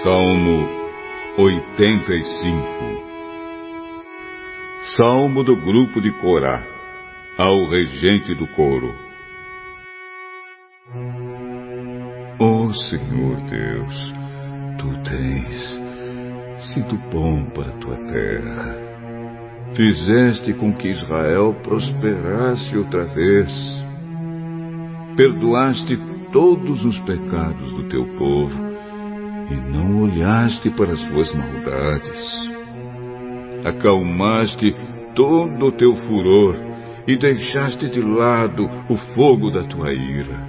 Salmo 85. Salmo do grupo de Corá, ao regente do coro. Ó Senhor Deus, Tu tens sido bom para a Tua terra. Fizeste com que Israel prosperasse outra vez. Perdoaste todos os pecados do Teu povo e não olhaste para as suas maldades. Acalmaste todo o Teu furor e deixaste de lado o fogo da Tua ira.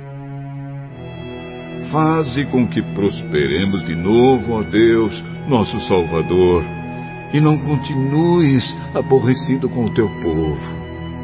Faze com que prosperemos de novo, ó Deus, nosso Salvador, e não continues aborrecido com o Teu povo.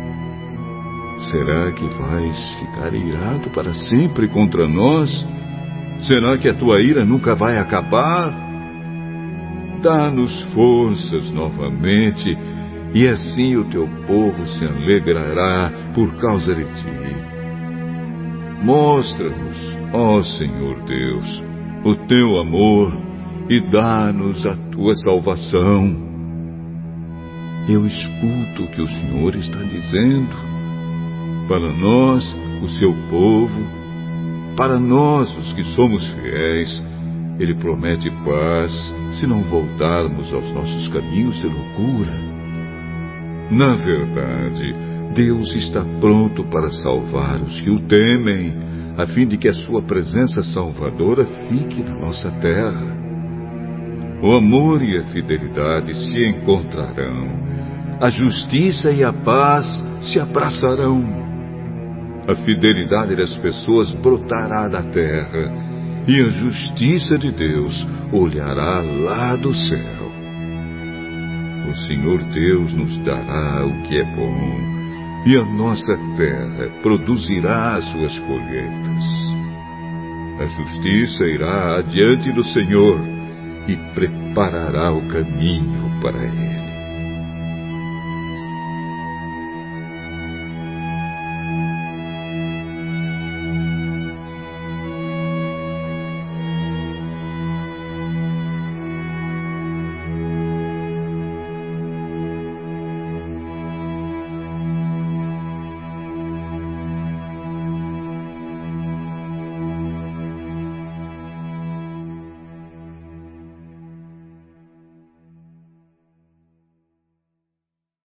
Será que vais ficar irado para sempre contra nós? Será que a Tua ira nunca vai acabar? Dá-nos forças novamente, e assim o Teu povo se alegrará por causa de Ti. Mostra-nos, ó Senhor Deus, o Teu amor e dá-nos a Tua salvação. Eu escuto o que o Senhor está dizendo. Para nós, o Seu povo, para nós, os que somos fiéis, Ele promete paz se não voltarmos aos nossos caminhos de loucura. Na verdade, Deus está pronto para salvar os que o temem, a fim de que a Sua presença salvadora fique na nossa terra. O amor e a fidelidade se encontrarão, a justiça e a paz se abraçarão. A fidelidade das pessoas brotará da terra, e a justiça de Deus olhará lá do céu. O Senhor Deus nos dará o que é bom, e a nossa terra produzirá as suas colheitas. A justiça irá adiante do Senhor e preparará o caminho para Ele.